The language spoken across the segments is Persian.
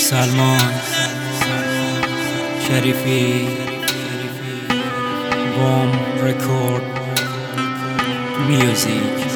سلمان شریفی بوم رکورد میوزیک.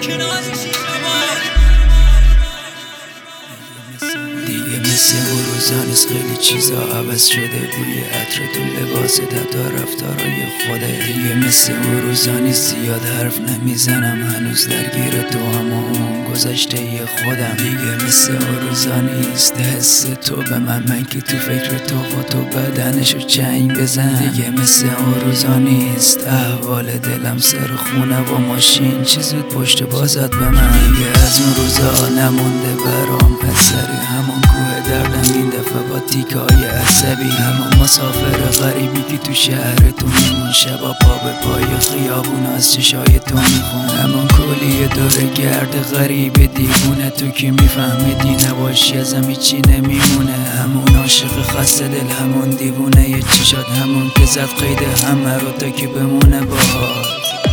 دیگه مثل اون روزا نیست، خیلی چیزا عوض شده، بوی عطر تو لباس حتی رفتارای خوده. دیگه مثل اون روزا نیست، زیاد حرف نمیزنم، هنوز درگیر تو هم اون گذشته خودم. دیگه مثل اون روزا نیست، حس تو به من که تو فکر تو و تو بدنشو چنگ بزن. دیگه مثل اون روزا نیست، احوال دلم سر خونه و ماشین چی زود پشت بازت به من. دیگه از اون روزا نمونده برام اثری، همون کوه دردم این دفعه با تیکای عصبی، همون مسافر غریبی که تو شهر تو میمون، شبا پا به پای خیابون از چشای تو میخون، همون کلی دور گرد غریب دیوونه، تو که میفهمیدی نباشی ازم هیچی نمیمونه، همون عاشق خسته دل، همون دیوونه یه چشات، همون که زد قید همه رو تا که بمونه باهات.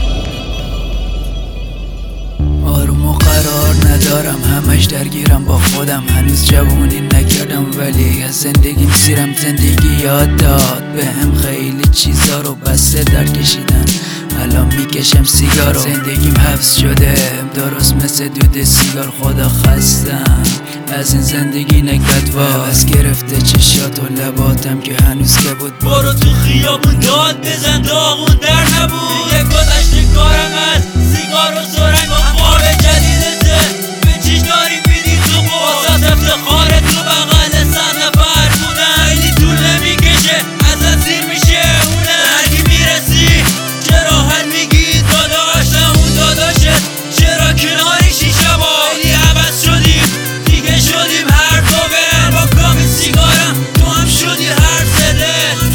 آروم و قرار ندارم، همش درگیرم با خودم، هنوز جوونی نکردم ولی از زندگی سیرم. زندگی یاد داد به هم خیلی چیزا رو، بسته در کشیدن الان میکشم سیگارو. زندگیم حبس شده درست مثل دود سیگار، خدا خستم از این زندگی نکبت‌وار. از گرفته چشات و لباتم که هنوز که بود، برو تو خیابون داد بزن، داغون در نبود. دیگه گذشته کارم از سیگار و سرنگ و خواب جدیدته، به چیش داری میدی تو واسه افتخار تو بغل 100 نفر بودن. خیلی طول نمیکشه ازت سیر میشه اونه، هرگی میرسی چرا حل میگی داداش، همون داداشت چرا کناری شیشه با. خیلی عوض شدیم دیگه، شدیم هر دو به با کام سیگارم، تو هم شدی هر زده.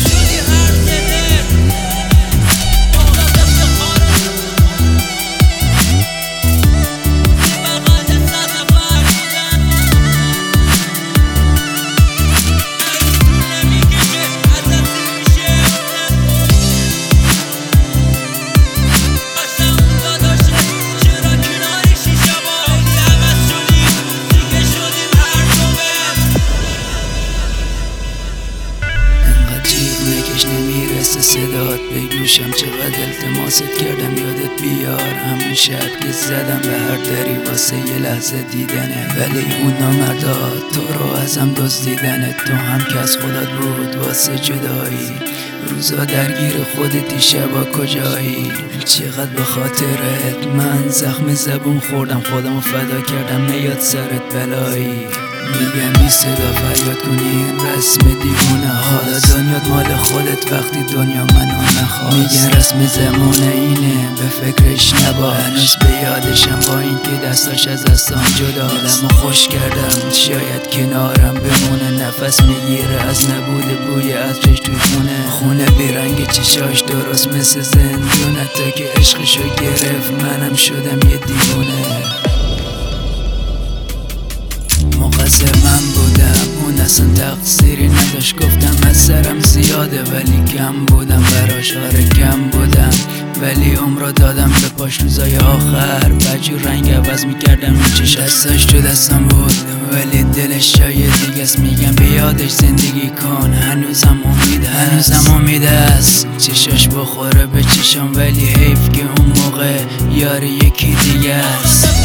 نمیرسه صدات به گوشم، چقدر التماست کردم یادت بیار، همون شب که زدم به هر دری واسه یه لحظه دیدنه، ولی اون نامرداد تو رو ازم دزدیدنه. تو هم که از خودت بود واسه جدایی، روزا درگیر خودتی شبا کجایی. چقدر به خاطرت من زخم زبون خوردم، خودمو فدا کردم نیاد سرت بلایی. میگم بی صدا فریاد کنی رسم دیوونه، حالا دنیات مال خودت وقتی دنیا منو نخواست. میگن رسم زمونه اینه به فکرش نباش، هنوز به یادشم با این که دستاش از دستان جداست. دلمو خوش کردم شاید کنارم بمونه، نفس میگیره از نبود بوی عطرش توی خونه بیرنگ چشاش درست مثل زندونه، تا که عشقشو گرفت منم شدم یه دیوونه. مقصر من بودم، اون اصلا تقصیری نداشت، گفتم از سرم زیاده ولی کم بودم براش، آره کم بودم ولی عمرو دادم به پاش. روزای آخر بجور رنگ عوض میکردم این چشم، دستاش تو دستم بود ولی دلش جای دیگه است. میگم بیادش زندگی کن، هنوزم امید است چشاش بخوره به چشم، ولی حیف که اون موقع یاری یکی دیگه است.